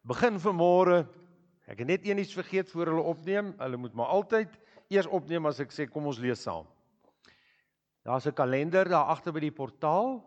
begin vanmôre, ek het net een iets vergeet voor hulle opneem, hulle moet maar altyd eers opneem as ek sê, kom ons lees saam. Daar's 'n kalender daar agter by die portaal,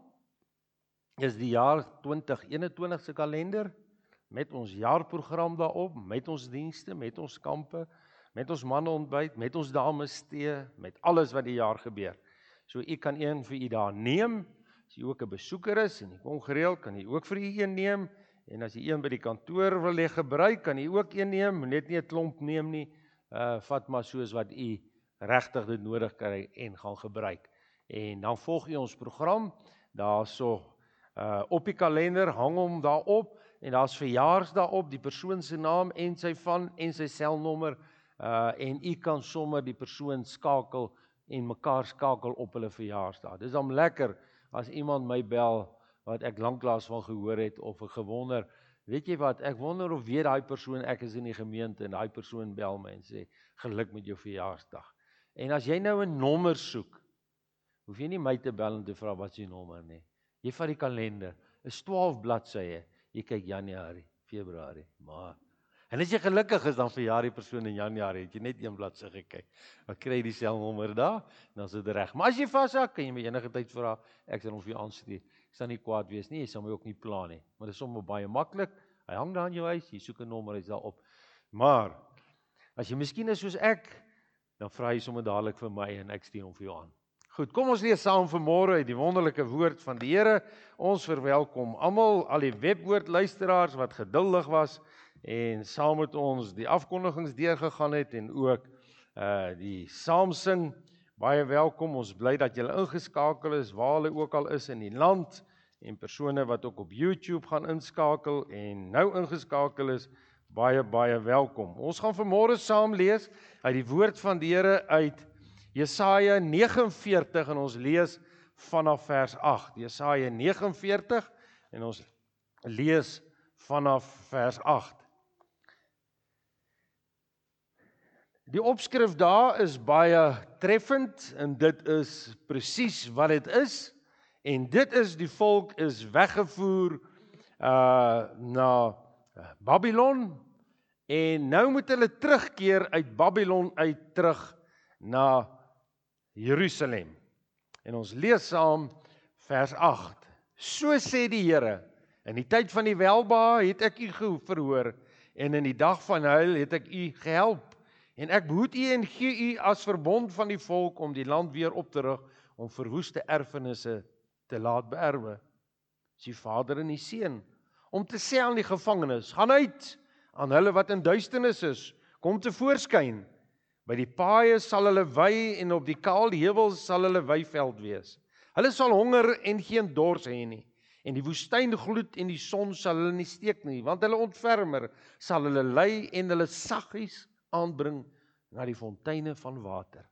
is die jaar 2021 se kalender, met ons jaarprogram daarop, met ons dienste, met ons kampe, met ons manneontbyt, met ons damestee, met alles wat die jaar gebeur. So u kan een vir u daar neem, as u ook 'n besoeker is, en u kom gereeld, kan u ook vir u een neem, en as u een by die kantoor wil hê gebruik, kan u ook een neem, net nie 'n klomp neem nie, vat maar soos wat u regtig dit nodig kry en gaan gebruik. En dan volg u ons program, daarso op die kalender, hang hom daarop, en daar's verjaars daarop, die persoon se naam en sy en sy selnommer, en u kan sommer die persoon skakel en mekaar skakel op hulle verjaarsdag. Dis dan lekker as iemand my bel wat ek lanklaas van gehoor het of ek gewonder, weet jy wat, ek wonder of weet daai persoon ek is in die gemeente en daai persoon bel my en sê geluk met jou verjaarsdag. En as jy nou 'n nommer soek, hoef jy nie my te bel en te vra wat is die nommer nie. Jy vat die kalender, is 12 bladsye, jy kyk Januarie, Februarie, Maart. En as jy gelukkig is, dan verjaar die persoon in Januarie, het jy net een bladsy gekyk. Dan kry jy die selnommer daar, dan is dit reg. Maar as jy vashak, kan jy my enige tyd vra, ek sal hom vir jou aanstuur. Ek sal nie kwaad wees nie, jy sal my ook nie pla nie. Maar dit is sommer baie maklik, hy hang daar in jou huis, jy soek 'n nommer, hy's daar op. Maar, as jy miskien is soos ek, dan vra jy sommer dadelik vir my en ek stuur hom vir jou aan. Goed, kom ons lees saam vanmôre uit die wonderlike woord van die Here. Ons verwelkom almal, al die webwoordluisteraars wat geduldig was en saam met ons die afkondigings deurgegaan het en ook die saamsing. Baie welkom, ons bly dat julle ingeskakel is, waar hulle ook al is in die land, en persone wat ook op YouTube gaan inskakel en nou ingeskakel is, baie welkom. Ons gaan vanmôre saam lees uit die woord van die Here uit Jesaja 49 en ons lees vanaf vers 8. Jesaja 49 en ons lees vanaf vers 8. Die opskrif daar is baie treffend en dit is presies wat dit is. En dit is die volk is weggevoer na Babylon en nou moet hulle terugkeer uit Babylon uit terug na Jerusalem. En ons lees saam vers 8. So sê die Here, in die tyd van die welbehae het ek u verhoor en in die dag van huil het ek u gehelp. En ek behoed u en gee u as verbond van die volk om die land weer op te rig, om verwoeste erfenisse te laat beerwe. Dis die Vader en die Seun, om te sê aan die gevangenes, gaan uit, aan hulle wat in duisternis is, kom tevoorskyn. By die paaie sal hulle wei en op die kaal heuwels sal hulle weiveld wees. Hulle sal honger en geen dors hê nie. En die woestyn gloed en die son sal hulle nie steek nie, want hulle ontfermer sal hulle lei en hulle saggies aanbring na die fonteine van water.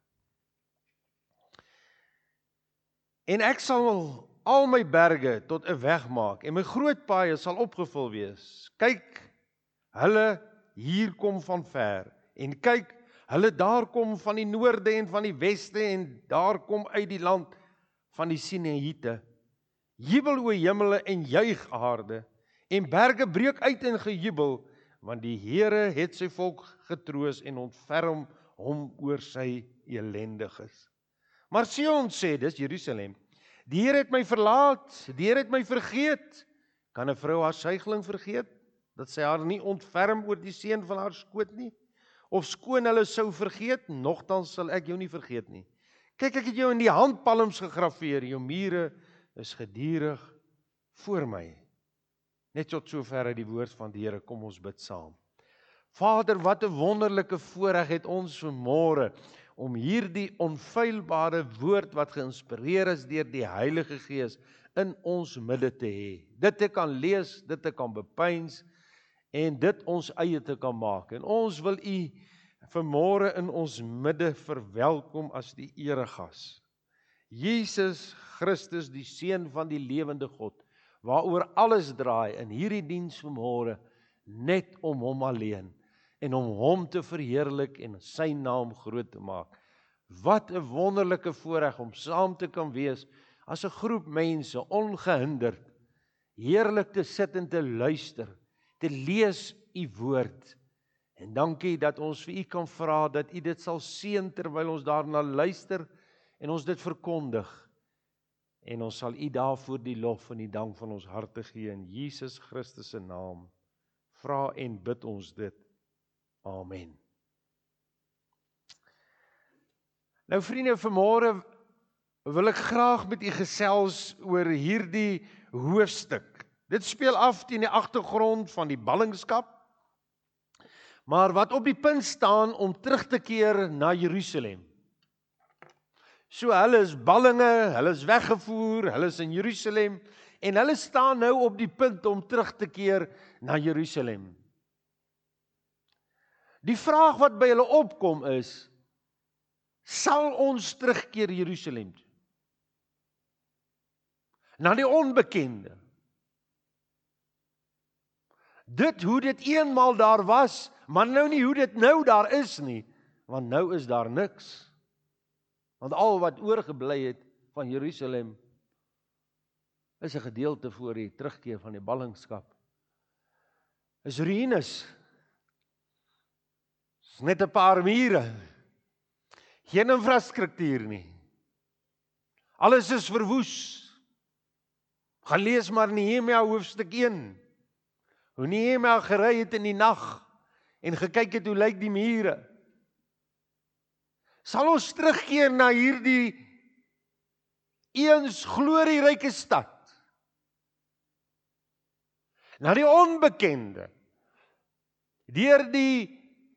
En ek sal al my berge tot 'n weg maak en my groot paaie sal opgevul wees. Kyk, hulle hier kom van ver en kyk, hulle daar kom van die noorde en van die weste en daar kom uit die land van die Sineïte. Jubel o hemele en juig aarde en berge breek uit in gejubel, want die Here het sy volk getroos en ontferm hom oor sy elendiges. Maar Sion sê, dis Jerusalem, die Here het my verlaat, die Here het my vergeet. Kan 'n vrou haar suigling vergeet, dat sy haar nie ontferm oor die seun van haar skoot nie? Of skoon hulle sou vergeet, nogtans sal ek jou nie vergeet nie. Kyk, ek het jou in die handpalms gegraveer, jou mure is gedurig voor my. Net tot sover uit die woord van die Here, kom ons bid saam. Vader, wat 'n wonderlike voorreg het ons vanmôre om hierdie onfeilbare woord wat geïnspireer is deur die Heilige Gees in ons midde te hê. Dit te kan lees, dit te kan bepeins en dit ons eie te kan maak. En ons wil u vanmôre in ons midde verwelkom as die eregas. Jesus Christus, die Seun van die lewende God, waaroor alles draai in hierdie diens vanmôre, net om hom alleen en om hom te verheerlik en sy naam groot te maak. Wat 'n wonderlike voorreg om saam te kan wees as 'n groep mense ongehinderd, heerlik te sit en te luister te lees u woord. En dankie dat ons vir u kan vra dat u dit sal seën terwyl ons daarna luister en ons dit verkondig. En ons sal u daarvoor die lof en die dank van ons harte gee in Jesus Christus se naam. Vra en bid ons dit. Amen. Nou vriende, vanmôre wil ek graag met u gesels oor hierdie hoofstuk. Dit speel af teen die agtergrond van die ballingskap, maar wat op die punt staan om terug te keer na Jerusalem. So hulle is ballinge, hulle is weggevoer, hulle is in Jerusalem, en hulle staan nou op die punt om terug te keer na Jerusalem. Die vraag wat by hulle opkom is, sal ons terugkeer Jerusalem toe? Na die onbekende. Dit hoe dit eenmaal daar was, maar nou nie hoe dit nou daar is nie, want nou is daar niks. Want al wat oorgebly het van Jerusalem is 'n gedeelte voor die terugkeer van die ballingskap. Is ruïnes. Is net 'n paar mure. Geen infrastruktuur nie. Alles is verwoes. Gaan lees maar Nehemia hoofstuk 1. Hoe Nehemia gery het in die nag en gekyk het hoe lyk die mure. Sal ons terugkeer na hierdie eens glorieryke stad? Na die onbekende, deur die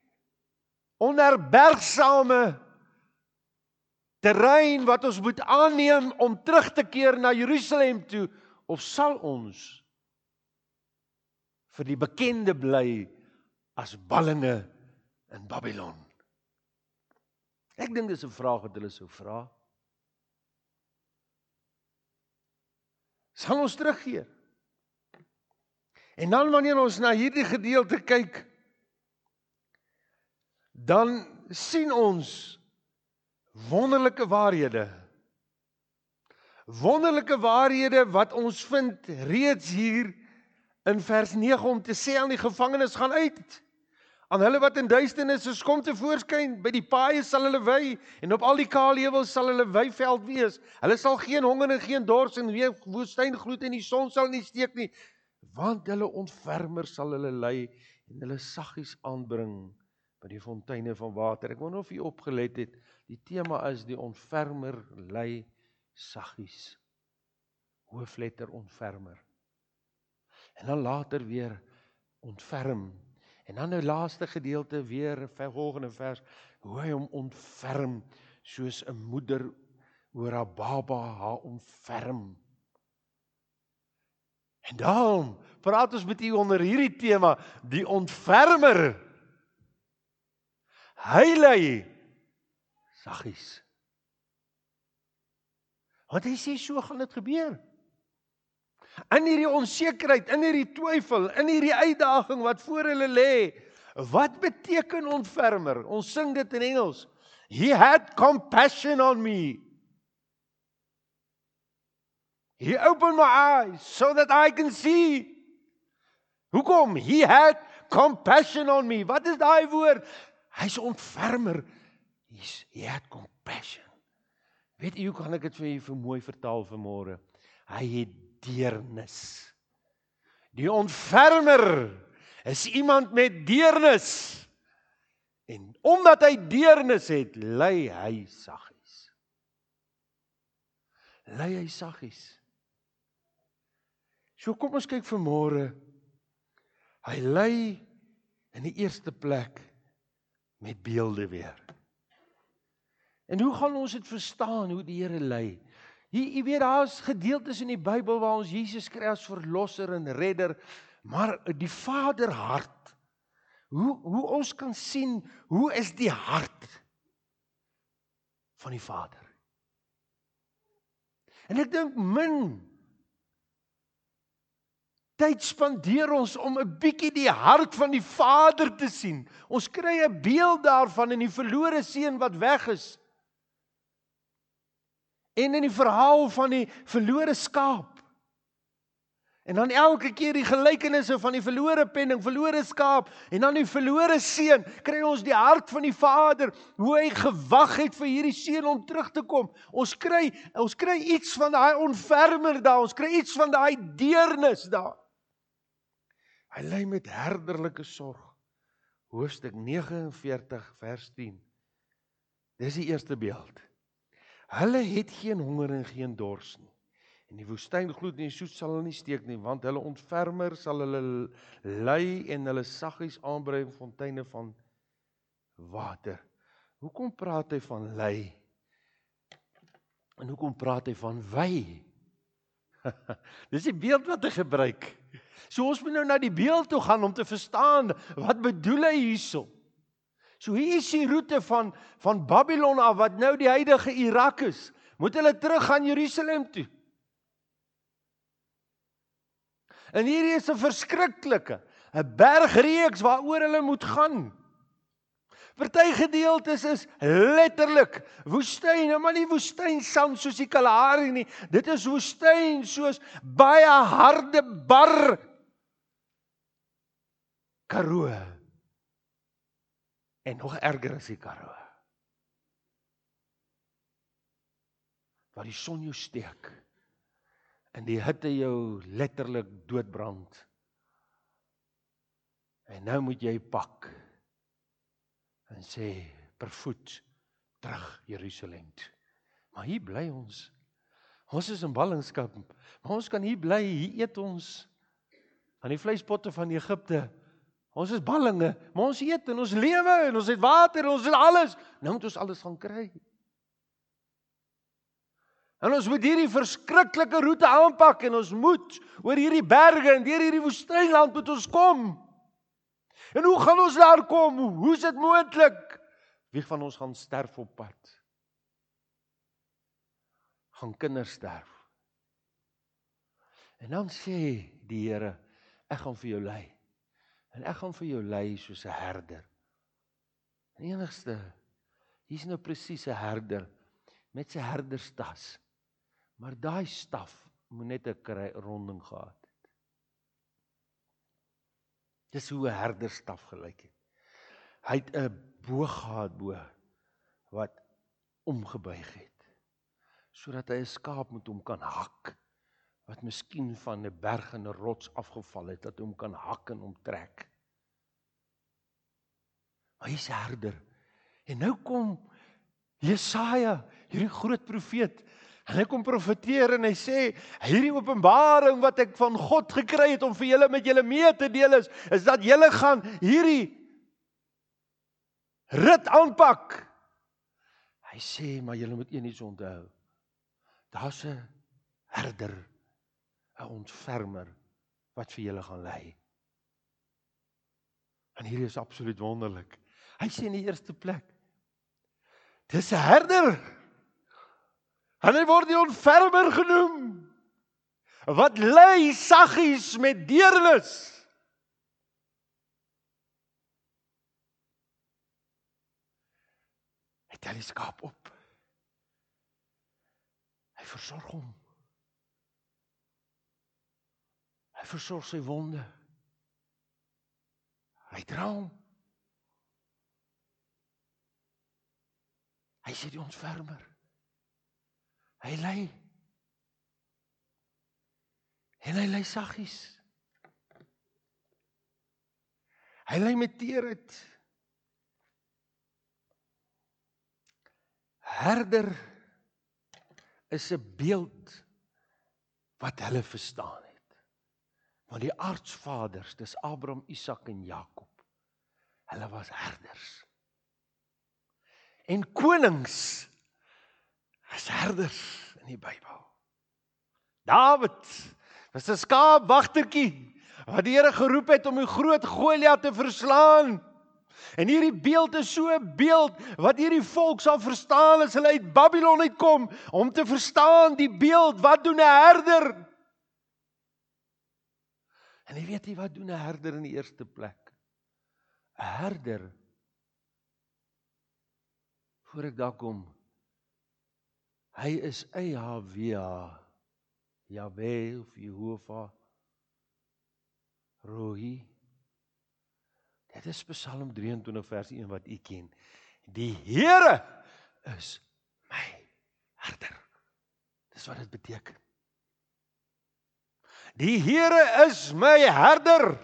onherbergsame terrein wat ons moet aanneem om terug te keer na Jerusalem toe, of sal ons vir die bekende bly as ballinge in Babylon? Ek dink dis 'n vraag wat hulle sou vra. Sal ons terugkeer? En dan wanneer ons na hierdie gedeelte kyk, dan sien ons wonderlike waarhede. Wonderlike waarhede wat ons vind reeds hier in vers 9 om te sê aan die gevangenes gaan uit. Aan hulle wat in duisternis is, kom tevoorskyn, by die paaie sal hulle wy, en op al die kaalheuwels sal hulle weiveld wees. Hulle sal geen honger en geen dors en weer woestyn gloed en die son sal nie steek nie, want hulle ontfermer sal hulle lei en hulle saggies aanbring by die fonteine van water. Ek wonder of u opgelet het, die tema is die ontfermer lei saggies. Hoofletter ontfermer. En dan later weer ontferm. En dan nou laaste gedeelte weer, volgende vers, hoe hy hom ontferm, soos 'n moeder oor haar baba haar ontferm. En daarom praat ons met u onder hierdie tema, die ontfermer. Hy lei saggies. Want hy sê, so gaan dit gebeur. In hierdie onsekerheid, in hierdie twyfel, in hierdie uitdaging wat voor hulle lê, wat beteken ontfermer? Ons sing dit in Engels. He had compassion on me. He opened my eyes so that I can see. Hoekom? He had compassion on me. Wat is daai woord? Hy's ontfermer. He had compassion. Weet jy, hoe kan ek dit vir u mooi vertaal vanmôre? Hy het deernis. Die ontfermer is iemand met deernis. En omdat hy deernis het, lei hy saggies. Lei hy saggies. So kom ons kyk vanmôre. Hy lei in die eerste plek met beelde weer. En hoe gaan ons dit verstaan, hoe die Here lei? Jy weet, daar is gedeeltes in die Bybel waar ons Jesus kry as verlosser en redder, maar die Vaderhart, hoe ons kan sien, hoe is die hart van die Vader? En ek dink tyd spandeer ons om 'n bietjie die hart van die Vader te sien. Ons kry 'n beeld daarvan in die verlore seun wat weg is. En in die verhaal van die verlore skaap. En dan elke keer die gelykenisse van die verlore penning, verlore skaap, en dan die verlore seun, kry ons die hart van die Vader, hoe hy gewag het vir hierdie seun om terug te kom. Ons kry iets van daai ontfermer daar, ons kry iets van daai deernis daar. Hy ly met herderlike sorg. Hoofstuk 49 vers 10. Dis die eerste beeld. Hulle het geen honger en geen dors nie. En die woestyn gloed en die soet sal hulle nie steek nie, want hulle ontfermer sal hulle lei en hulle saggies aanbrei in fonteine van water. Hoekom praat hy van lei? En hoekom praat hy van wy? Dis die beeld wat hy gebruik. So ons moet nou na die beeld toe gaan om te verstaan, wat bedoel hy hierso? So hier is die roete van Babylon af, wat nou die huidige Irak is. Moet hulle terug gaan Jerusalem toe. En hierdie is 'n verskriklike, 'n bergreeks waaroor hulle moet gaan. Party gedeeltes is letterlik woestyn, maar nie woestynsand soos die Kalahari nie. Dit is woestyn soos baie harde bar Karoo. En nog erger as die Karoo. Waar die son jou steek en die hitte jou letterlik doodbrand. En nou moet jy pak en sê, per voet terug Jerusalem toe. Maar hier bly ons. Ons is in ballingskap, maar ons kan hier bly, hier eet ons aan die vleispotte van Egipte. Ons is ballinge, maar ons eet en ons lewe en ons het water en ons het alles. Nou moet ons alles gaan kry. En ons moet hierdie verskriklike roete aanpak en ons moet oor hierdie berge en deur hierdie woestynland moet ons kom. En hoe gaan ons daar kom? Hoe is dit moontlik? Wie van ons gaan sterf op pad? Gaan kinders sterf. En dan sê die Here, ek gaan vir jou lei. En ek gaan vir jou lei soos 'n herder. En enigste, hier's nou presies 'n herder met sy herderstas. Maar daai staf moet net 'n ronding gehad het. Dis hoe 'n herderstaf gelyk het. Hy het 'n boog gehad bo wat omgebuig het, sodat hy 'n skaap met hom kan hak, wat miskien van 'n berg en 'n rots afgeval het, dat hom kan hak en hom trek. Maar hy's 'n herder. En nou kom Jesaja, hierdie groot profeet, en hy kom profeteer en hy sê, hierdie openbaring wat ek van God gekry het om vir julle met julle mee te deel is dat julle gaan hierdie rit aanpak. Hy sê, maar julle moet een iets onthou. Daar's 'n herder, 'n ontfermer, wat vir julle gaan lei. En hierdie is absoluut wonderlik. Hy sê in die eerste plek, dis 'n herder. En hy word die ontfermer genoem, wat lei saggies met deernis. Hy tel die skaap op. Hy versorg hom. Hy versorg sy wonde. Hy dra hom. Hy sê die ontfermer. Hy lei. En hy lei saggies. Hy lei met teerheid. Herder is 'n beeld wat hulle verstaan het. Want die aardsvaders, dis Abraham, Isak en Jakob, hulle was herders. En konings is herders in die Bybel. Dawid was 'n skaapwagtertjie wat die Here geroep het om die groot Goliat te verslaan. En hierdie beeld is so 'n beeld wat hierdie volk sal verstaan as hulle uit Babylon uitkom, om te verstaan die beeld, wat doen 'n herder? En jy weet nie wat doen 'n herder in die eerste plek? 'n Herder, voor ek daar kom, hy is Yahweh, Yahweh of Jehovah, Rohi, dit is Psalm 23 vers 1 wat u ken. Die Here is my herder. Dis wat dit beteken. Die Here is my herder.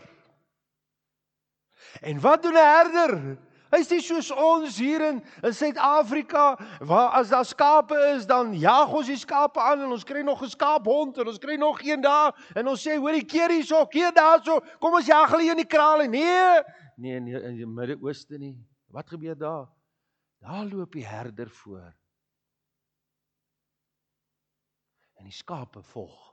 En wat doen 'n herder? Hy is nie soos ons hier in Suid-Afrika, waar as daar skape is, dan jaag ons die skape aan, en ons kry nog 'n skaaphond, en ons kry nog een daar, en ons sê, hoor die keer hierso, keer daarso, kom ons jaag hulle in die krale. Nee, in die Midde-Ooste nie. Wat gebeur daar? Daar loop die herder voor. En die skape volg.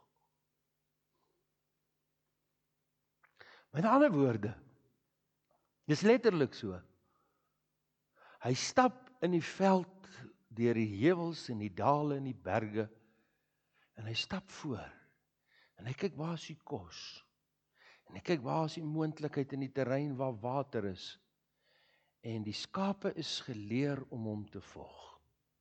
Met ander woorde, dis letterlik so. Hy stap in die veld deur die heuwels en die dale en die berge, en hy stap voor. En hy kyk waar is die kos. En hy kyk waar is die moontlikheid in die terrein waar water is. En die skape is geleer om hom te volg.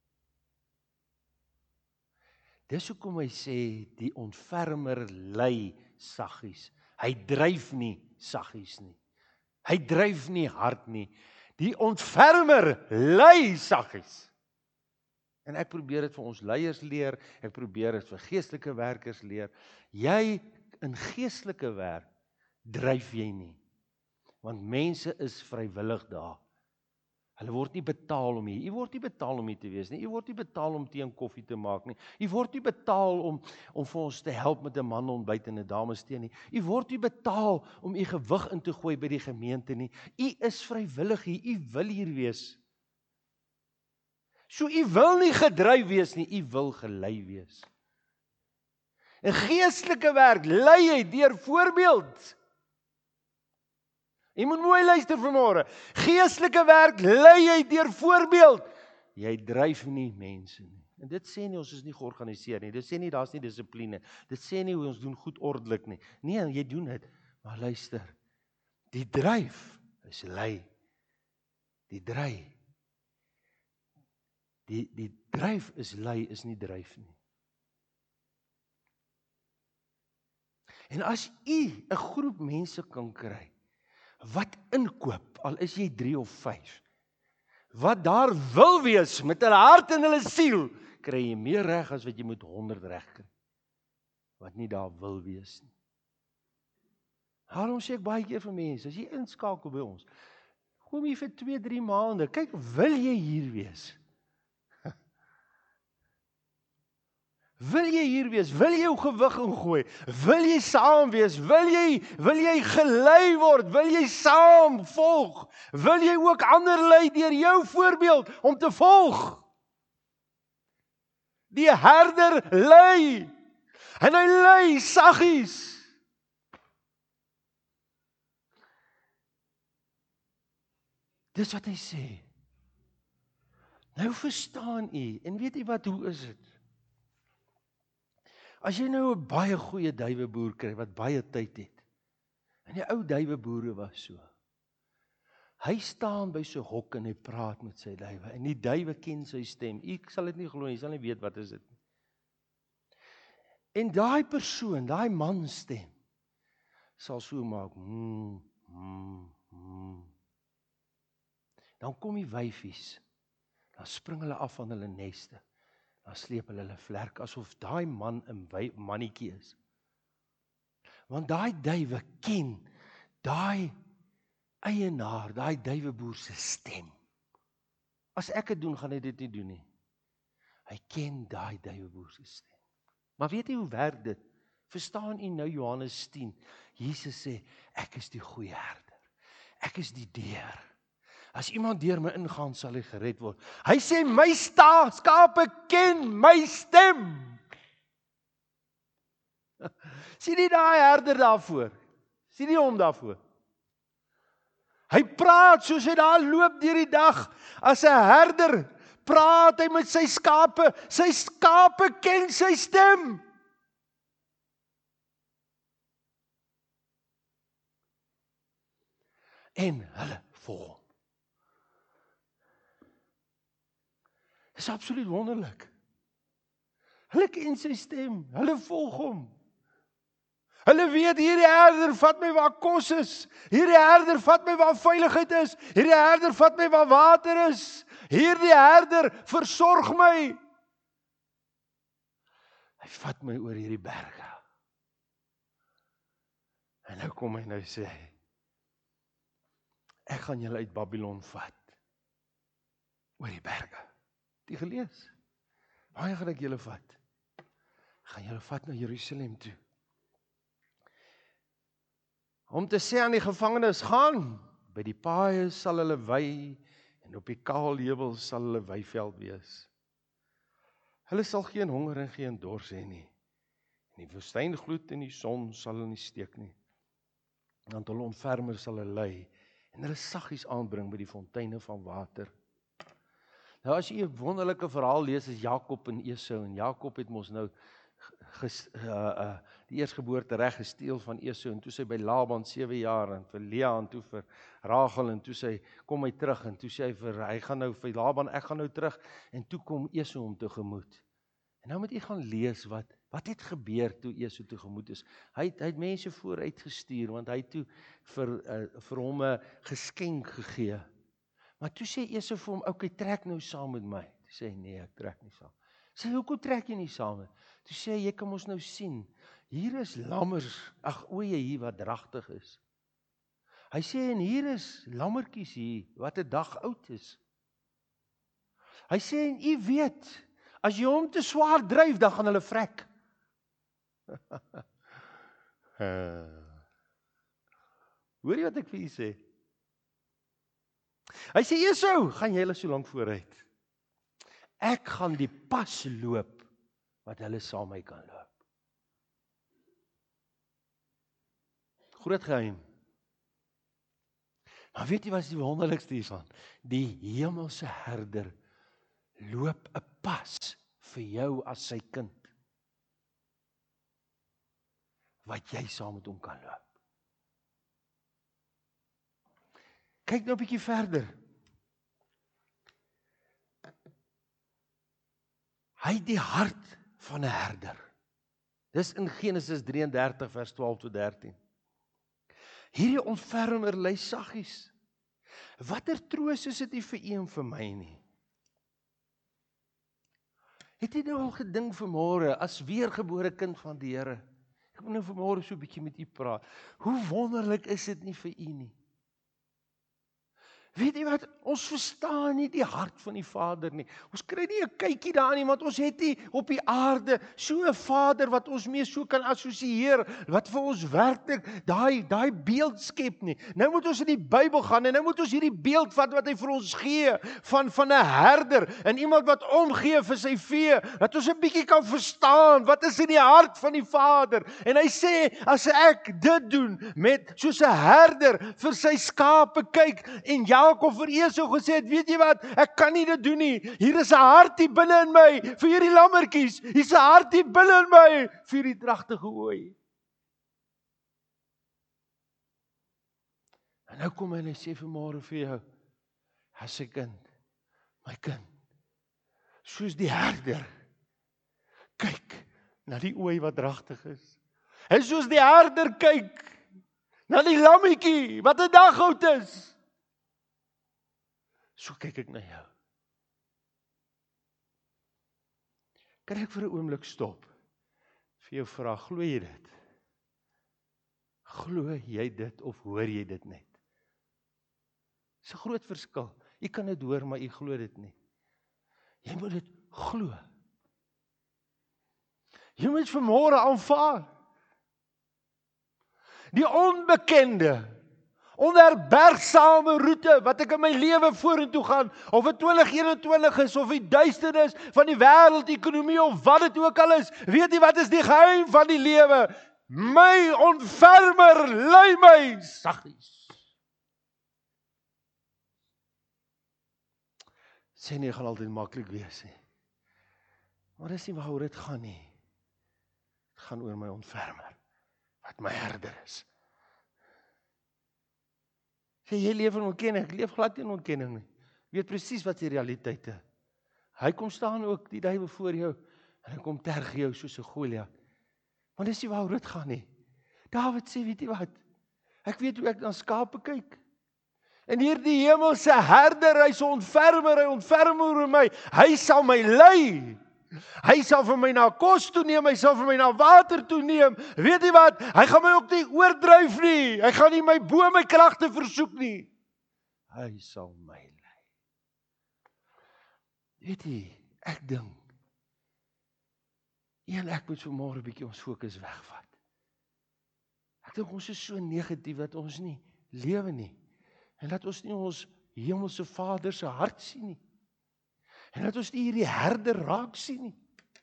Dis hoekom hy sê, die ontfermer lei saggies. Hy dryf nie saggies nie. Hy dryf nie hard nie. Die ontfermer lei saggies. En ek probeer dit vir ons leiers leer, ek probeer dit vir geestelike werkers leer. Jy in geestelike werk dryf jy nie. Want mense is vrywillig daar. Hulle word nie betaal om hier. U word nie betaal om hier te wees nie. U word nie betaal om tee en koffie te maak nie. U word nie betaal om vir ons te help met 'n man ontbyt en 'n dames tee nie. U word nie betaal om u gewig in te gooi by die gemeente nie. U is vrywillig hier. U wil hier wees. So u wil nie gedryf wees nie. U wil gelei wees. In geestelike werk lei jy deur voorbeeld. Jy moet mooi luister vanmôre. Geestelike werk lei jy deur voorbeeld. Jy dryf nie mense nie. En dit sê nie ons is nie georganiseer nie. Dit sê nie daar's nie dissipline. Dit sê nie hoe ons doen goed ordelik nie. Nee, jy doen dit. Maar luister. Die dryf is lei. Die dryf is lei, is nie dryf nie. En as u 'n groep mense kan kry wat inkoop, al is jy 3 of 5, wat daar wil wees met hulle hart en hulle siel, kry jy meer reg as wat jy moet 100 reg kry, wat nie daar wil wees nie. Daarom sê ek baie keer vir mense, as jy inskakel by ons, kom hier vir 2-3 maande, kyk, wil jy hier wees? Wil jy hier wees? Wil jy jou gewig ingooi? Wil jy saam wees? Wil jy gelei word? Wil jy saam volg? Wil jy ook ander lei deur jou voorbeeld om te volg? Die herder lei. En hy lei saggies. Dis wat hy sê. Nou verstaan u, en weet u wat, hoe is dit? As jy nou 'n baie goeie duiweboer kry, wat baie tyd het, en die ou duiweboere was so, hy staan by sy hok en hy praat met sy duiwe, en die duiwe ken sy stem, ek sal dit nie glo, jy sal nie weet wat is dit. En daai persoon, daai man stem, sal so maak, Dan kom die wyfies, dan spring hulle af van hulle neste, dan sleep hulle vlerk, asof daai man 'n mannetjie is. Want daai duiwe ken, daai eienaar, daai duiweboer se stem. As ek dit doen, gaan hy dit nie doen nie. Hy ken daai duiweboer se stem. Maar weet jy hoe werk dit? Verstaan u nou Johannes 10? Jesus sê, ek is die goeie herder. Ek is die deur. As iemand deur my ingaan, sal hy gered word. Hy sê, my skape ken my stem. Sien nie daai herder daarvoor? Sien nie hom daarvoor? Hy praat soos hy daar loop deur die dag. As 'n herder praat hy met sy skape. Sy skape ken sy stem. En hulle volg hom. Dit is absoluut wonderlik. Hulle ken sy stem, hulle volg hom. Hulle weet, hierdie herder vat my waar kos is. Hierdie herder vat my waar veiligheid is. Hierdie herder vat my waar water is. Hierdie herder versorg my. Hy vat my oor hierdie berge. En nou kom hy nou sê, ek gaan julle uit Babylon vat. Oor die berge. Die gelees. Waar gaan ek julle vat? Ek gaan julle vat na Jerusalem toe. Om te sê aan die gevangenes, gaan, by die paaie sal hulle wei, en op die kaal heuwel sal hulle weiveld wees. Hulle sal geen honger en geen dors hê nie. En die woestyngloed en die son sal hulle nie steek nie. Want hulle ontfermer sal hulle lei, en hulle saggies aanbring by die fonteine van water. Nou as jy 'n wonderlike verhaal lees, is Jakob en Esau, en Jakob het mos nou die eersgeboorte reg gesteel van Esau, en toe sy by Laban 7 jaar, en vir Lea, en toe vir Rachel, en toe sy kom hy terug, en toe sê hy hy gaan nou vir Laban, ek gaan nou terug, en toe kom Esau hom tegemoet. En nou moet jy gaan lees wat het gebeur toe Esau tegemoet is. Hy het mense vooruit gestuur, want hy het toe vir hom 'n geskenk gegee. Maar toe sê Esau vir hom, okay, trek nou saam met my. Toe sê hy, nee, ek trek nie saam. Sê, hoekom trek jy nie saam met? Toe sê hy, jy kan ons nou sien, hier is lammers, ooe hier wat dragtig is. Hy sê, en hier is lammertjies hier, wat 'n dag oud is. Hy sê, en u weet, as jy hom te swaar dryf, dan gaan hulle vrek. Hoor jy wat ek vir u sê? Hy sê, Esau, gaan jy hulle so lank vooruit. Ek gaan die pas loop, wat hulle saam my kan loop. Groot geheim. Maar weet jy wat is die wonderlikste hiervan? Die hemelse herder loop 'n pas vir jou as sy kind. Wat jy saam met hom kan loop. Kyk nou 'n bietjie verder. Hy het die hart van 'n herder. Dis in Genesis 33 vers 12 tot 13. Hierdie ontfermer lei saggies. Watter troos is dit nie vir u en vir my nie? Het jy nou al gedink vanmôre as weergebore kind van die Here? Ek wil nou vanmôre so 'n bietjie met u praat. Hoe wonderlik is dit nie vir u nie? Weet jy wat, ons verstaan nie die hart van die Vader nie. Ons kry nie 'n kykie daarin nie, want ons het nie op die aarde so 'n Vader wat ons mee so kan assosieer, wat vir ons werklik daai beeld skep nie. Nou moet ons in die Bybel gaan en nou moet ons hierdie beeld vat wat hy vir ons gee van 'n herder en iemand wat omgee vir sy vee, dat ons 'n bietjie kan verstaan wat is in die hart van die Vader. En hy sê, as ek dit doen met soos 'n herder vir sy skape kyk en Jakob vir Esau gesê het, weet jy wat, ek kan nie dit doen nie. Hier is 'n hart hier binne in my vir hierdie lammertjies. Hier's 'n hart hier binne in my vir die dragtige ooi. En nou kom hy en hy sê vanmôre vir jou, as 'n kind, my kind, soos die herder kyk na die ooi wat dragtig is. En soos die herder kyk na die lammetjie wat 'n dag oud is. So kyk ek na jou. Kan ek vir 'n oomblik stop? Vir jou vra, glo jy dit? Glo jy dit of hoor jy dit net? Dis 'n groot verskil. Jy kan dit hoor, maar jy glo dit nie. Jy moet dit glo. Jy moet vanmôre aanvaar. Die onbekende, onherbergsame roete wat ek in my lewe vorentoe gaan, of dit 2021 is, of die duisternis van die wêreldekonomie, of wat dit ook al is, weet jy wat is die geheim van die lewe? My ontfermer lei my saggies. Sê nie, gaan altyd maklik wees nie. Maar dis nie waaroor dit gaan nie. Dit gaan oor my ontfermer, wat my herder is. Sê, jy leef in ontkenning, ek leef glad nie in ontkenning nie. Weet presies wat die realiteite. Hy kom staan ook die duiwel voor jou, en hy kom terg jou soos 'n Goliat. Maar dis nie waaroor dit gaan nie. Dawid sê, weet jy wat? Ek weet hoe ek na skape kyk. En hier die hemelse herder, hy ontferm oor my. Hy sal my lei. Hy sal vir my na kos toe neem, hy sal vir my na water toe neem. Weet jy wat? Hy gaan my ook nie oordryf nie. Hy gaan nie my bo my kragte versoek nie. Hy sal my lei. Weet jy, ek dink, ek moet vanmôre 'n bietjie ons fokus wegvat. Ek dink ons is so negatief dat ons nie lewe nie. En dat ons nie ons hemelse Vader se hart sien nie. En dat ons nie hierdie herder raak sien nie.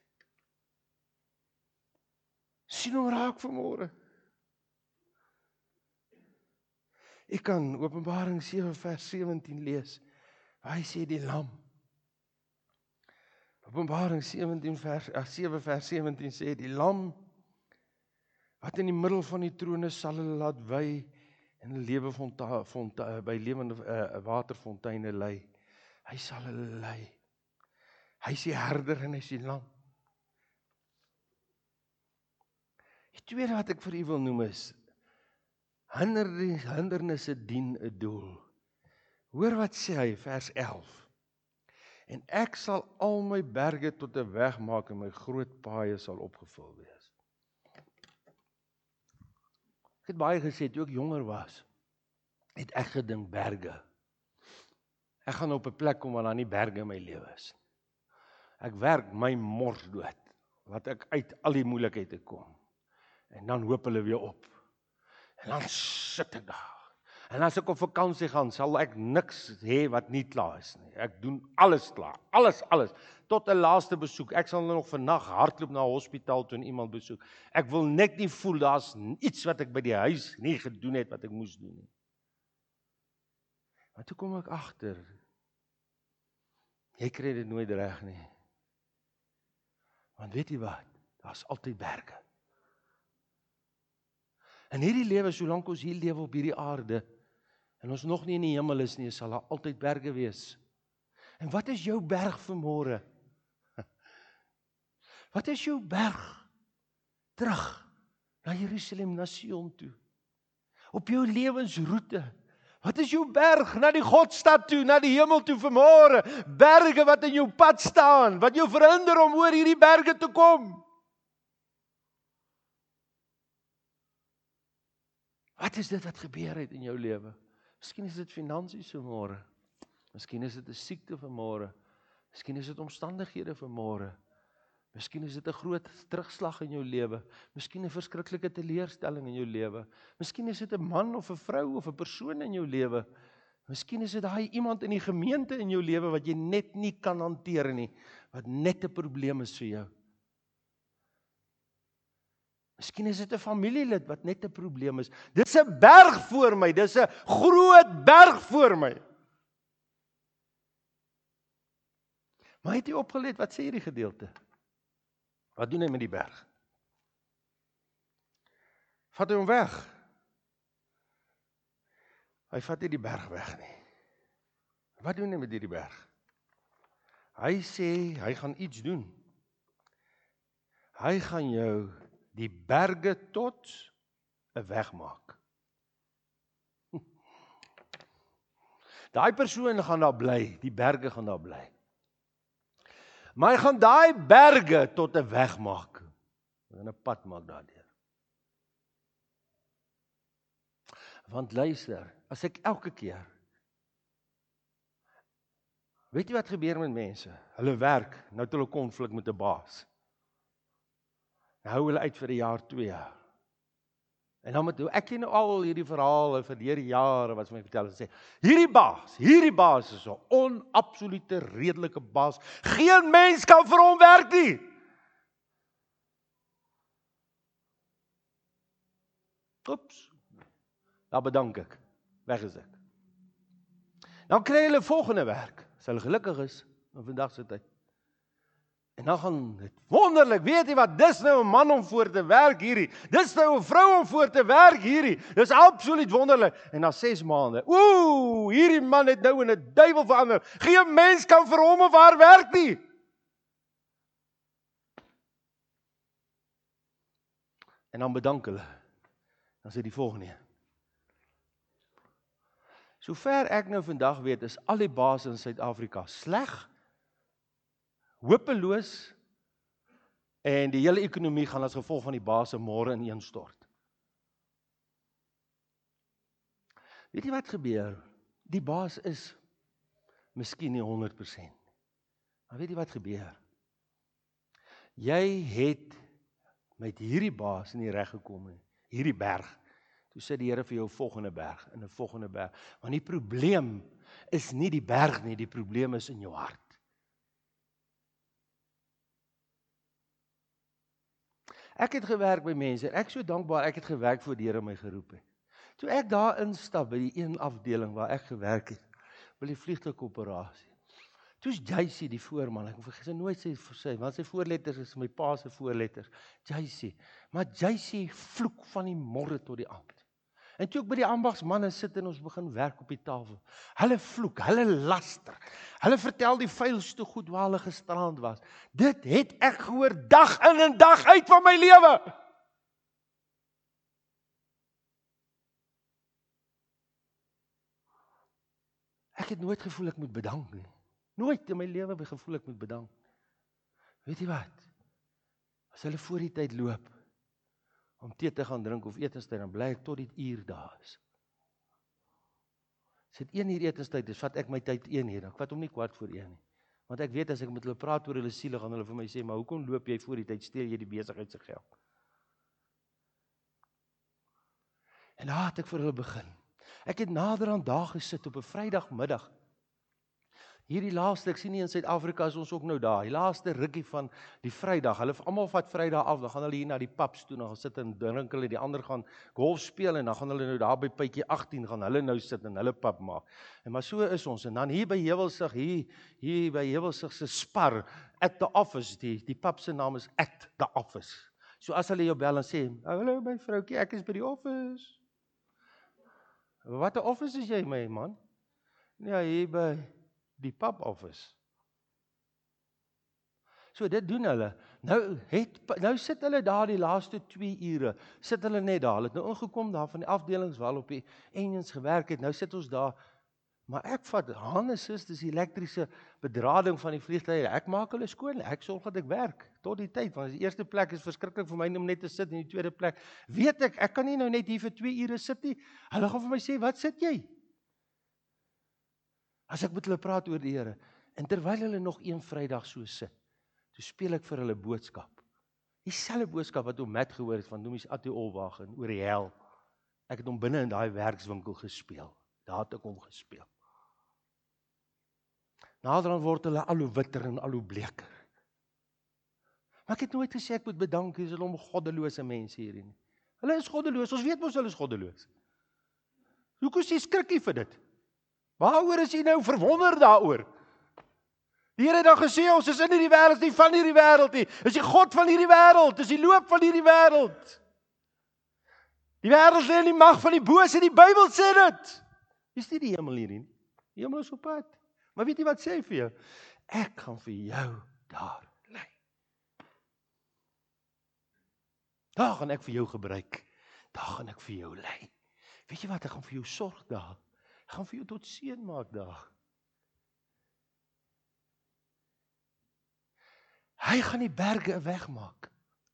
Sien hom raak vanmôre. Ek kan Openbaring 7 vers 17 lees. Waar hy sê die lam. Openbaring 7 vers 17 sê die lam wat in die middel van die troon is, sal hulle laat wy en 'n lewe by lewende waterfonteine lei. Hy sal hulle lei. Hy is die herder en hy is die lam. Die tweede wat ek vir u wil noem is hindernisse dien 'n doel. Hoor wat sê hy, vers 11. En ek sal al my berge tot 'n weg maak en my groot paaie sal opgevul wees. Ek het baie gesê, toe ek jonger was, het ek gedink berge. Ek gaan op 'n plek kom waar daar nie berge in my lewe is. Ek werk my mors dood, wat ek uit al die moeilikhede kom. En dan hoop hulle weer op. En dan sit ek daar. En as ek op vakansie gaan, sal ek niks hê wat nie klaar is nie. Ek doen alles klaar, alles, tot 'n laaste besoek. Ek sal nog vannag hardloop na 'n hospitaal toe en iemand besoek. Ek wil net nie voel, daar's iets wat ek by die huis nie gedoen het, wat ek moes doen nie. Maar toe kom ek agter, jy kry dit nooit reg nie. Want weet jy wat, daar's altyd berge. In hierdie lewe, solank ons hier lewe op hierdie aarde, en ons nog nie in die hemel is nie, sal daar altyd berge wees. En wat is jou berg vanmôre? Wat is jou berg? Terug na Jerusalem, na Sion toe. Op jou lewensroete. Wat is jou berg? Na die Godstad toe, na die hemel toe vanmôre. Berge wat in jou pad staan, wat jou verhinder om oor hierdie berge te kom. Wat is dit wat gebeur het in jou lewe? Miskien is dit finansies vanmôre. Miskien is dit 'n siekte vanmôre. Miskien is dit omstandighede vanmôre. Miskien is dit 'n groot terugslag in jou lewe. Miskien 'n verskriklike teleurstelling in jou lewe. Miskien is dit 'n man of 'n vrou of 'n persoon in jou lewe. Miskien is dit daai iemand in die gemeente in jou lewe wat jy net nie kan hanteer nie, wat net 'n probleem is vir jou. Miskien is dit 'n familielid wat net 'n probleem is. Dis 'n berg voor my, dis 'n groot berg voor my. Maar het jy opgelet, wat sê hierdie gedeelte? Wat doen hy met die berg? Vat hy hom weg? Hy vat nie die berg weg nie. Wat doen hy met hierdie berg? Hy sê, hy gaan iets doen. Hy gaan jou die berge tot 'n weg maak. Daai persoon gaan daar bly, die berge gaan daar bly. Maar hy gaan daai berge tot 'n weg maak. En 'n pad maak daardeur. Want luister, as ek elke keer, weet jy wat gebeur met mense? Hulle werk, nou het hulle konflik met 'n baas. Nou hou hulle uit vir 'n jaar, 2 jaar. En dan moet ek ken al hierdie verhale vir hierdie jare wat my vertel en sê, hierdie baas is 'n onabsolute redelike baas. Geen mens kan vir hom werk nie. Oeps. Daar bedank ek. Weg is ek. Dan kry hulle volgende werk. As hulle gelukkig is in vandag se tyd. En dan gaan dit wonderlik, weet jy wat, dis nou 'n man om voor te werk hierdie, dis nou 'n vrou om voor te werk hierdie, dis absoluut wonderlik, en na 6 maande, hierdie man het nou in 'n duiwel verander, geen mens kan vir hom of haar werk nie. En dan bedank hulle, Dan is dit die volgende een. Sover ek nou vandag weet, is al die baase in Suid-Afrika sleg, hopeloos, en die hele ekonomie gaan as gevolg van die baase môre ineenstort. Weet jy wat gebeur? Die baas is miskien nie 100%. Maar weet jy wat gebeur? Jy het met hierdie baas nie reg gekom nie, hierdie berg. Toe sê die Here vir jou volgende berg, in 'n volgende berg. Want die probleem is nie die berg nie, die probleem is in jou hart. Ek het gewerk by mense, en ek is so dankbaar, ek het gewerk voor die Here my geroep het. Toe ek daar instap by die een afdeling waar ek gewerk het, by die vliegtuigoperasie. Toe is JC die voorman, ek vergeet nooit sy, want sy voorletters is my pa se voorletters, JC. Maar JC vloek van die môre tot die aand. En toe ek by die ambagsmanne sit en ons begin werk op die tafel, hulle vloek, hulle laster, hulle vertel die vuilste goed waar hulle gisterand was. Dit het ek gehoor dag in en dag uit van my lewe. Ek het nooit gevoel ek moet bedank nie. Nooit in my lewe gevoel ek moet bedank. Weet jy wat? As hulle voor die tyd loop, om tee te gaan drink of etenstyd, dan bly ek tot die uur daar is. As dit 1 uur etenstyd is, vat ek my tyd 1 uur, ek vat hom nie 1:15 nie. Want ek weet as ek met hulle praat oor hulle siele, gaan hulle vir my sê, maar hoekom loop jy voor die tyd, steel jy die besigheid se geld? En daar het ek vir hulle begin. Ek het nader aan dae gesit op 'n Vrydagmiddag. Hierdie laaste, ek sien nie in Suid-Afrika is ons ook nou daar, die laaste rukkie van die Vrydag, hulle almal vat Vrydag af, dan gaan hulle hier na die pubs toe, dan gaan sit en drink hulle, die ander gaan golf speel, en dan gaan hulle nou daar by Pytjie 18, gaan hulle nou sit en hulle pub maak. En maar so is ons, en dan hier by Hewelsig, hier by Hewelsig se Spar, at the office, die pub se naam is at the office. So as hulle jou bel en sê, hallo my vroukie, ek is by die office. Wat 'n office is jy my man? Ja, hier by die pub office. So dit doen hulle. Nou sit hulle daar die laaste 2 ure, sit hulle net daar. Hulle het nou ingekom daar van die afdelings waar op die engines gewerk het. Nou sit ons daar. Maar ek vat Hannes, dis die elektriese bedrading van die vliegtuie. Ek maak hulle skoon. Ek sorg dat ek werk tot die tyd, want die eerste plek is verskriklik vir my om net te sit, en die tweede plek weet ek kan nie nou net hier vir 2 ure sit nie. Hulle gaan vir my sê, wat sit jy? As ek met hulle praat oor die Here, en terwyl hulle nog een Vrydag so sit, toe speel ek vir hulle boodskap. Dieselfde boodskap wat Matt gehoor het van Domies Attie Olwagen oor die hel. Ek het hom binne in daai werkswinkel gespeel. Daar het ek hom gespeel. Naderhand word hulle al hoe witter en al hoe bleker. Maar ek het nooit gesê ek moet bedank, is hulle om goddelose mense hierin nie. Hulle is goddeloos, ons weet mos hulle is goddeloos. Hoekom is jy skrikkie vir dit? Waaroor is jy nou verwonder daaroor? Die Here het dan gesê, ons is in hierdie wêreld, nie van hierdie wêreld nie. Is die God van hierdie wêreld, is die loop van hierdie wêreld. Die wêreld lê in die mag van die bose, die Bybel sê dit. Is nie die hemel hierin? Die hemel is op pad. Maar weet jy wat sê hy vir jou? Ek gaan vir jou daar lei. Daar gaan ek vir jou gebruik. Daar gaan ek vir jou lei. Weet jy wat, ek gaan vir jou sorg daar. Ek gaan vir jou tot seën maak daar. Hy gaan die berge wegmaak.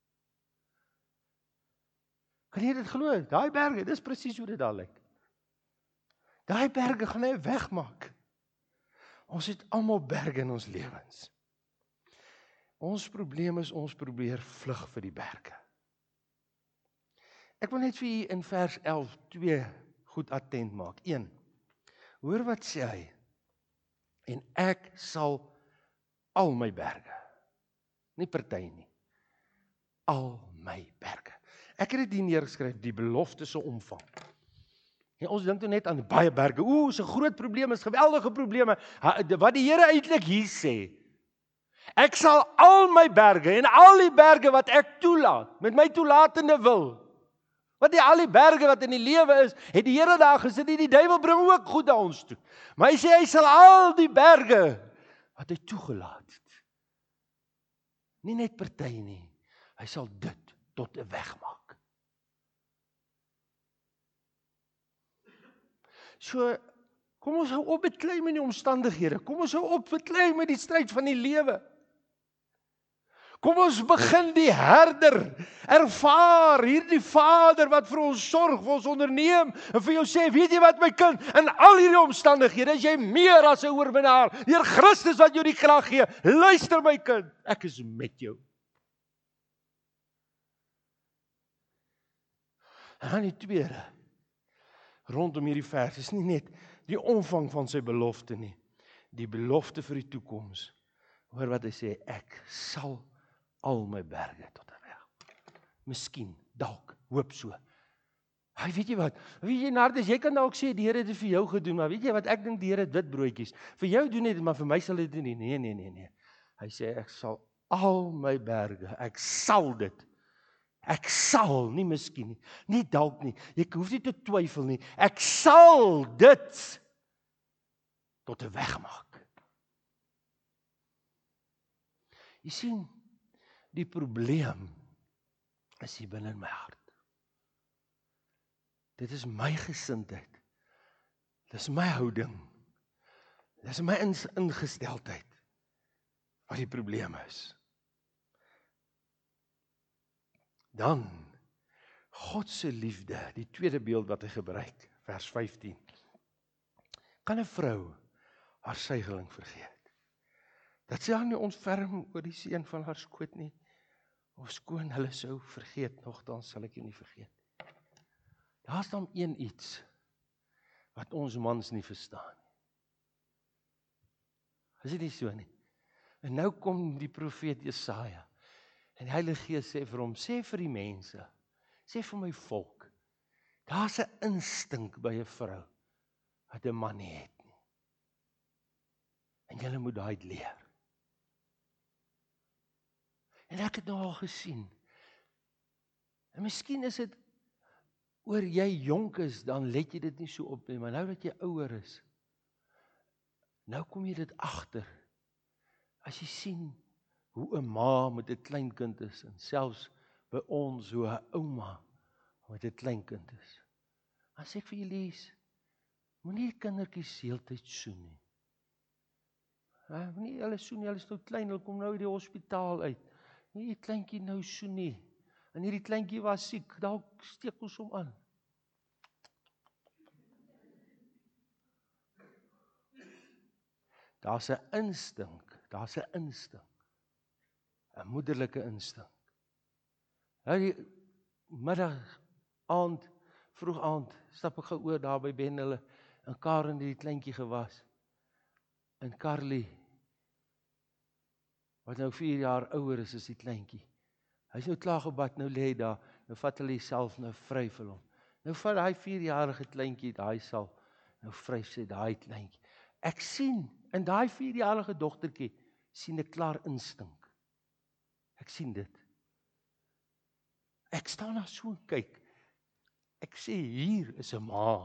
Kan jy dit glo? Daai berge, dis presies hoe dit daar lyk. Daai berge gaan hy wegmaak. Ons het almal berge in ons lewens. Ons probleem is, ons probeer vlug vir die berge. Ek wil net vir u in vers 11, 2 goed attent maak. 1. Hoor wat sê hy? En ek sal al my berge, nie party nie, al my berge. Ek het dit hier neergeskryf, die belofte se omvang. En ons dink toe net aan baie berge. Is 'n groot probleem, is geweldige probleme. Wat die Here eintlik hier sê, ek sal al my berge en al die berge wat ek toelaat, met my toelatende wil, wat al die berge wat in die lewe is, het die Here daar gesit, die duiwel bring ook goed aan ons toe. Maar hy sê, hy sal al die berge wat hy toegelaat het, nie net party nie, hy sal dit tot 'n weg maak. So, kom ons hou op beklei met die omstandighede. Kom ons hou op beklei met die stryd van die lewe. Kom ons begin die herder ervaar, hierdie Vader wat vir ons sorg, vir ons onderneem, en vir jou sê, weet jy wat my kind, in al hierdie omstandighede, is jy meer as 'n oorwinnaar, deur Christus wat jou die krag gee. Luister my kind, ek is met jou. En dan die tweede, rondom hierdie vers, is nie net die omvang van sy belofte nie, die belofte vir die toekoms. Hoor wat hy sê, ek sal al my berge tot 'n weg. Miskien, dalk, hoop so. Hy weet jy wat, Nardus, jy kan dalk sê, die Here het dit vir jou gedoen, maar weet jy wat, ek dink die Here het wit broodjies. Vir jou doen dit, maar vir my sal dit nie. Nee. Hy sê, ek sal al my berge, ek sal dit. Ek sal, nie miskien nie, nie dalk nie, jy hoef nie te twyfel nie, ek sal dit tot 'n weg maak. Jy sien, die probleem is hier binne in my hart. Dit is my gesindheid. Dit is my houding. Dit is my ingesteldheid wat die probleem is. Dan, God se liefde, die tweede beeld wat hy gebruik, vers 15. Kan 'n vrou haar suigeling vergeet? Dat sy haar nie ontferm oor die seun van haar skoot nie, of skoon hulle sou vergeet, nogtans sal ek jou nie vergeet. Daar's dan iets wat ons mans nie verstaan nie. Is dit nie so nie? En nou kom die profeet Jesaja, en die Heilige Gees sê vir hom, sê vir die mense, sê vir my volk, daar's 'n instink by 'n vrou, wat 'n man nie het nie. En julle moet daai leer. En ek het nou al gesien, en miskien is dit, oor jy jonk is, dan let jy dit nie so op nie, maar nou dat jy ouer is, nou kom jy dit agter, as jy sien, hoe 'n ma met 'n kleinkind is, en selfs by ons, hoe 'n ouma met 'n kleinkind is. Dan sê ek vir julle, moenie die kindertjies heeltyd soen nie. Moenie hulle soen nie, hulle is nou klein, hulle kom nou uit die hospitaal uit. Nie die kleintjie nou soen nie. En hierdie kleintjie was siek, dalk steek ons hom aan. Daar's 'n instink, 'n moederlike instink. Nou die middag, aand, vroeg aand, stap ek gou oor daar by Ben hulle, en Karen het die kleintjie gewas. En Carly, wat nou 4 jaar ouer is as die kleintjie. Hy is nou klaar gebad, nou lê hy daar, nou vat hulle self nou vryf vir hom. Nou vat hy 4-jarige kleintjie, daai sal, nou vryf sy daai kleintjie. Ek sien, in daai 4-jarige dogtertjie, sien ek klaar instink. Ek sien dit. Ek staan daar so en kyk. Ek sê, hier is 'n ma.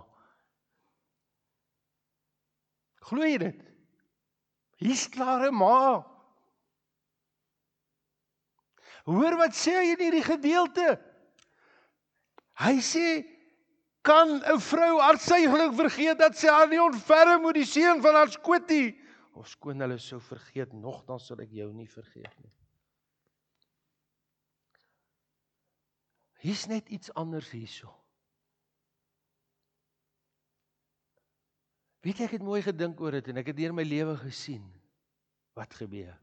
Glo jy dit? Hier's klaar 'n ma. Hoor wat sê hy in hierdie gedeelte? Hy sê, kan 'n vrou haar suigeling vergeet, dat sy haar nie ontferm oor die seun van haar skoot nie? Of skoon hulle sou vergeet, nogtans sal ek jou nie vergeet nie. Hier's net iets anders hierso. Weet jy, ek het mooi gedink oor dit, en ek het deur my lewe gesien, wat gebeur.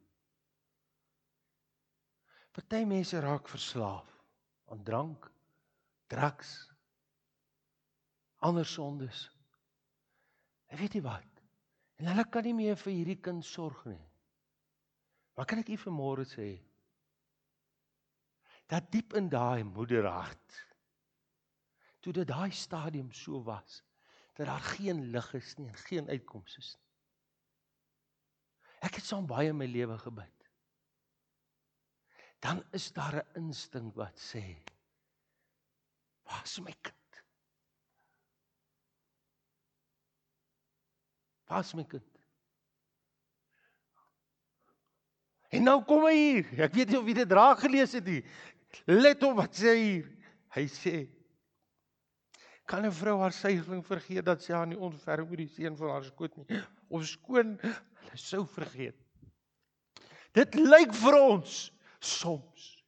Party mense raak verslaaf aan drank, drugs, ander sondes. En weet jy wat? En hulle kan nie meer vir hierdie kind sorg nie. Maar kan ek u vanmôre sê, dat diep in daai moederhart, toe dit daai stadium so was, dat daar geen lig is nie, en geen uitkoms is nie. Ek het saam baie in my lewe gebid. Dan is daar 'n instink wat sê, waar is my kind? Waar is my kind? En nou kom hy hier, ek weet nie of jy dit raak gelees het nie, let op wat sê hier, hy sê, Kan 'n vrou haar suigeling vergeet dat sy haar nie ontferm oor die seun van haar skoot nie? Of skoon, hulle sou vergeet. Dit lyk vir ons soms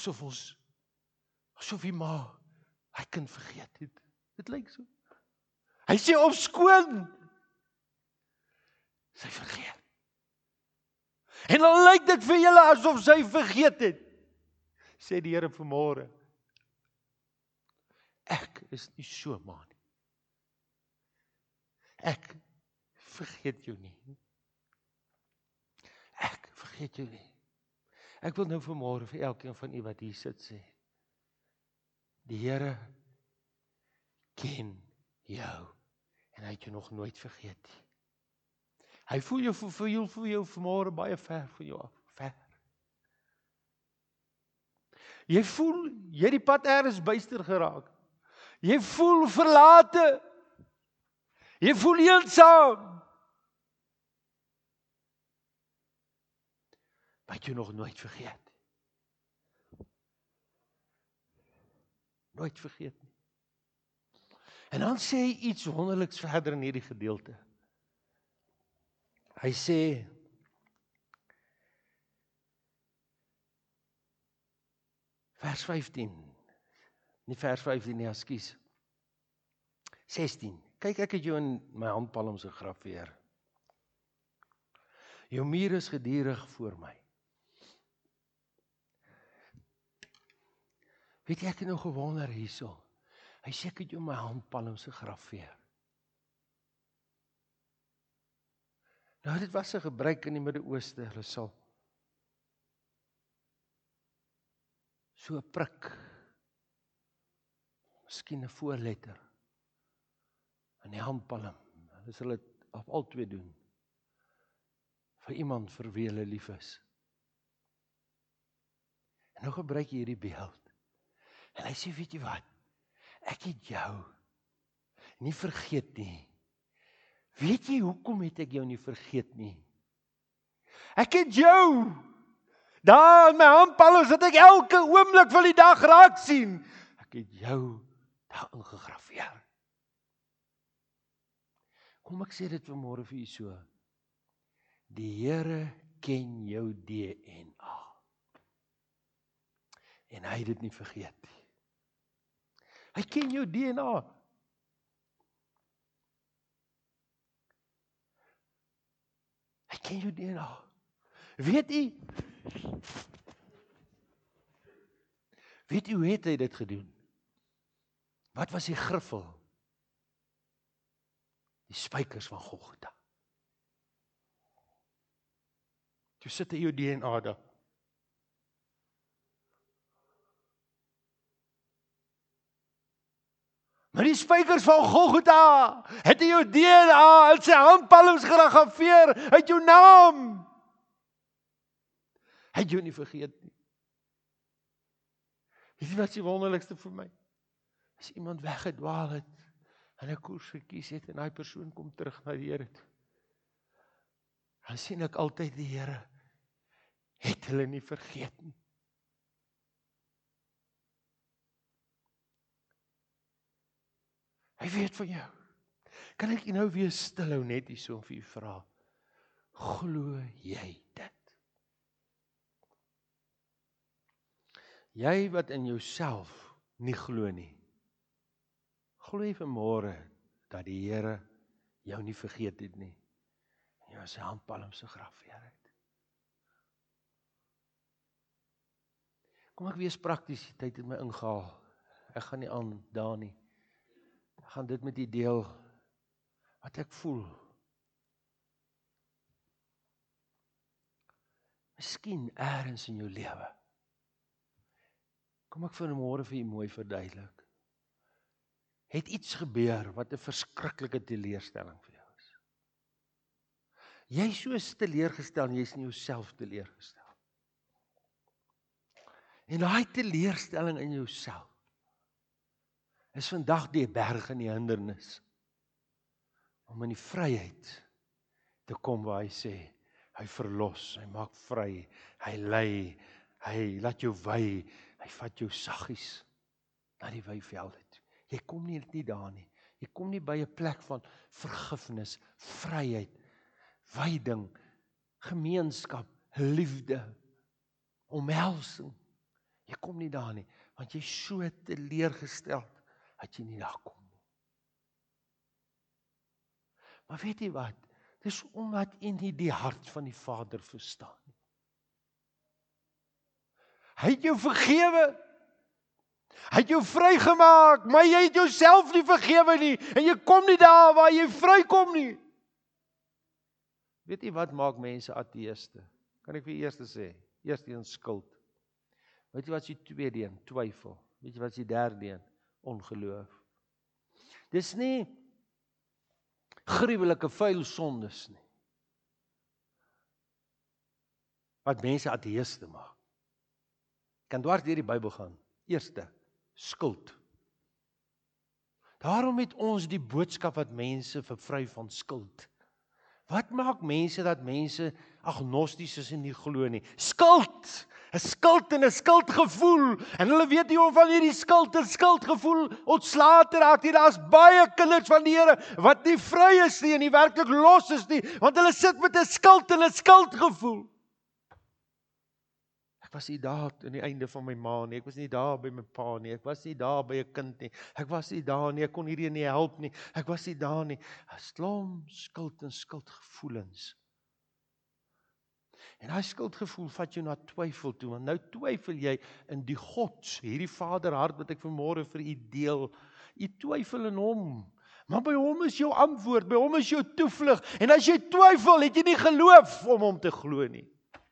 asof die ma hy kind vergeet het. Dit lyk so. Hy sê op skoon, sy vergeet. En dan lyk dit vir julle asof sy vergeet het. Sê die Here vanmôre, ek is nie so maar nie. Ek vergeet jou nie. Ek vergeet jou nie. Ek wil nou vanmôre vir elkeen van u wat hier sit sê, die Here ken jou en hy het jou nog nooit vergeet nie. Hy voel jou vanmôre baie ver van jou af, ver. Jy voel, jy het die pad ergens byster geraak. Jy voel verlate. Jy voel eensaam. Maar het jou nog nooit vergeet. Nooit vergeet nie. En dan sê hy iets wonderliks verder in hierdie gedeelte. Hy sê, vers 15, nie vers 15 nie, ekskuus, 16, kyk ek het jou in my handpalms gegraveer. Jou muur is gedurig voor my. Weet jy, ek het nou gewonder hierso, hy sê ek het jou in my handpalms gegraveer. Nou, dit was 'n gebruik in die Midde-Ooste, hulle sal so 'n prik, miskien 'n voorletter, in die handpalm, hulle sal dit op al twee doen, vir iemand vir wie hulle lief is. En nou gebruik jy hierdie beeld, en hy sê, weet jy wat, ek het jou nie vergeet nie. Weet jy hoekom het ek jou nie vergeet nie? Ek het jou daar in my handpalms dat ek elke oomblik van die dag raak sien. Ek het jou daar ingegraveer. Kom ek sê dit vanmôre vir u so. Die Here ken jou DNA. En hy het dit nie vergeet nie. Hy ken jou DNA. Hy ken jou DNA. Weet u hoe het hy dit gedoen? Wat was die griffel? Die spykers van Golgotha. Toe sit hy jou DNA daar. Maar die spykers van Golgotha het jou DNA in sy handpalms gegraveer, uit jou naam. Hy het jou nie vergeet nie. Weet jy wat die wonderlikste vir my? As iemand weggedwaal het, en 'n koers gekies het, en daai persoon kom terug na die Here toe, dan sien ek altyd die Here, het hulle nie vergeet nie. Hy weet van jou. Kan ek nou weer stilhou net hierso om vir u vra, glo jy dit? Jy wat in jouself nie glo nie, glo jy vanmôre dat die Here jou nie vergeet het nie, en jou sy handpalms gegraveer het? Kom ek wees prakties, die tyd het my ingehaal. Ek gaan nie aan daar nie. Ek gaan dit met u deel, wat ek voel. Miskien eers in jou lewe. Kom ek vanmôre vir u mooi verduidelik. Het iets gebeur wat 'n verskriklike teleurstelling vir jou is. Jy is so teleurgestel en jy is in jouself teleurgestel. En daai teleurstelling in jouself is vandag die berg en die hindernis om in die vryheid te kom waar hy sê, hy verlos, hy maak vry, hy lei, hy laat jou wy, hy vat jou saggies na die weivelde toe. Jy kom nie daar nie. Jy kom nie by 'n plek van vergifnis, vryheid, wyding, gemeenskap, liefde, omhelsing. Jy kom nie daar nie, want jy is so teleurgesteld dat jy nie daar kom nie. Maar weet jy wat? Dis omdat jy nie die hart van die Vader verstaan nie. Hy het jou vergewe. Hy het jou vrygemaak, maar jy het jouself nie vergewe nie, en jy kom nie daar waar jy vrykom nie. Weet jy wat maak mense ateïste? Kan ek vir eers sê? Eerste een skuld. Weet jy wat is die tweede een? Twyfel. Weet jy wat is die derde een? Ongeloof. Dis nie gruwelike vuil sondes nie, wat mense ateïste maak. Kan dwars deur die Bybel gaan. Eerste, skuld. Daarom het ons die boodskap wat mense vervry van skuld. Wat maak mense dat mense agnosties is en nie glo nie? Skuld! 'n Skuld en 'n skuldgevoel. En hulle weet nie of van hierdie skuld en skuldgevoel ontslae te raak nie. Daar's baie kinders van die Here wat nie vry is nie en nie werklik los is nie, want hulle sit met 'n skuld en 'n skuldgevoel. Ek was nie daar aan die einde van my ma nie, ek was nie daar by my pa nie, ek was nie daar by 'n kind nie, ek was nie daar nie, ek kon hierdie nie help nie, ek was nie daar nie. 'n Slom skuld en skuldgevoelens. En daai skuldgevoel vat jou na twyfel toe, want nou twyfel jy in die God, hierdie Vaderhart wat ek vanmôre vir u deel. U twyfel in hom, maar by hom is jou antwoord, by hom is jou toevlug, en as jy twyfel, het jy nie geloof om hom te glo nie.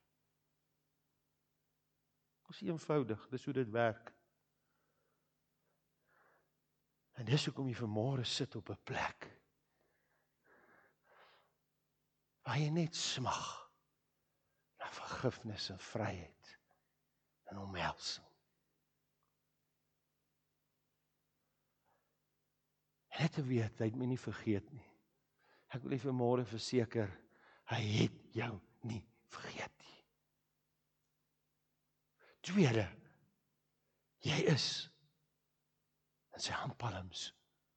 Dit is eenvoudig, dis hoe dit werk. En dis hoekom jy vanmôre sit op 'n plek waar jy net smag na vergifnis en vryheid en omhelsing. En net te weet, hy het my nie vergeet nie. Ek wil vir môre verseker, hy het jou nie vergeet nie. Tweede, jy is in sy handpalms.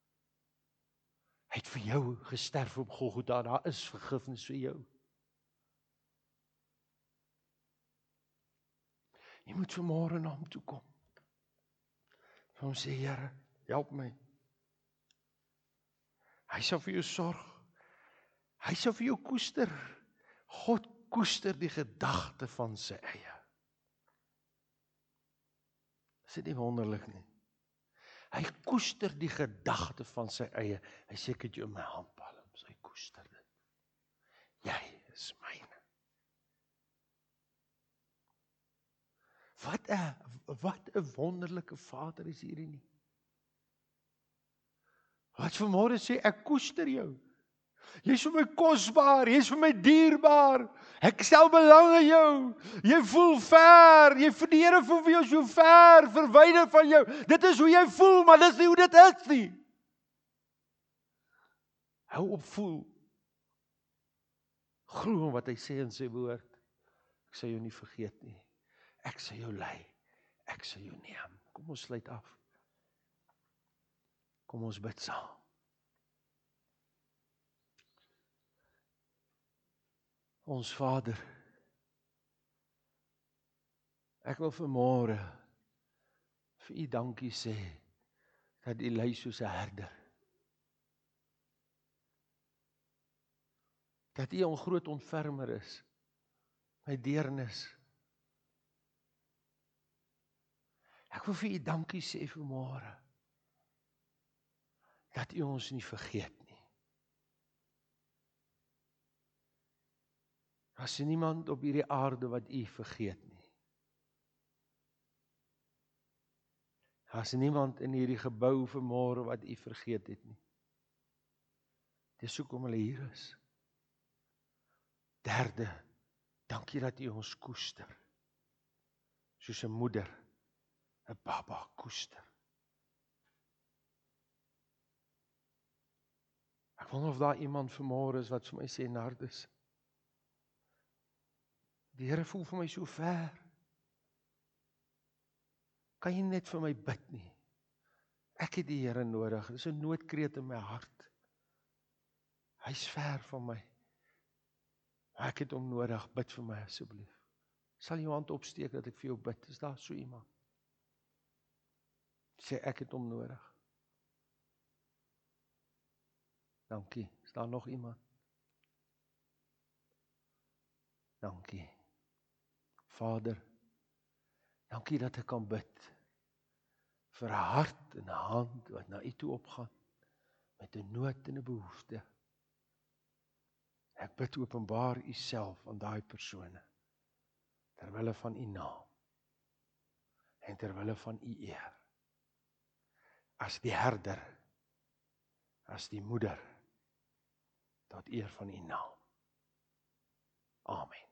Hy het vir jou gesterf op Golgotha, daar is vergifnis vir jou. Jy moet vanmôre na hom toe kom. Vir hom sê, Here, help my. Hy sal vir jou sorg. Hy sal vir jou koester. God koester die gedagte van sy eie. Is dit nie wonderlik nie? Hy koester die gedagte van sy eie. Hy sê, ek het jou in my handpalms. Hy koester dit. Jy is myne. Wat 'n wonderlike Vader is hierdie nie. Wat vanmôre sê, ek koester jou. Jy is vir my kosbaar, jy is vir my dierbaar. Ek stel belang in jou. Jy voel ver, die Here voel vir jou so ver, verwyder van jou. Dit is hoe jy voel, maar dis nie hoe dit is nie. Hou op voel. Glo wat hy sê in sy woord. Ek sal jou nie vergeet nie. Ek sal jou lei. Ek sal jou neem. Kom ons sluit af. Kom ons bid saam. Ons Vader, ek wil vanmôre vir u dankie sê, dat u lei soos 'n herder. Dat u 'n groot ontfermer is, my deernis. Ek wil vir u dankie sê vanmôre, dat u ons nie vergeet nie. Daar is niemand op hierdie aarde wat u vergeet nie. Daar is niemand in hierdie gebou vanmôre wat u vergeet het nie. Dis hoekom hulle hier is. Derde, dankie dat u ons koester. Soos 'n moeder 'n baba koester. Ek wonder of daar iemand vanmôre is wat vir my sê, Nardus, die Here voel vir my so ver. Kan jy net vir my bid nie? Ek het die Here nodig. Dis 'n noodkreet in my hart. Hy's ver van my. Ek het hom nodig. Bid vir my asseblief. Sal jou hand opsteek dat ek vir jou bid? Is daar so iemand? Sê ek het hom nodig. Dankie. Is daar nog iemand? Dankie. Vader, dankie dat ek kan bid vir 'n hart en 'n hand wat na U toe opgaan met 'n nood en 'n behoefte. Ek bid openbaar U self aan daai persone terwille van U naam en terwille van U eer. As die herder, as die moeder, tot eer van U naam. Amen.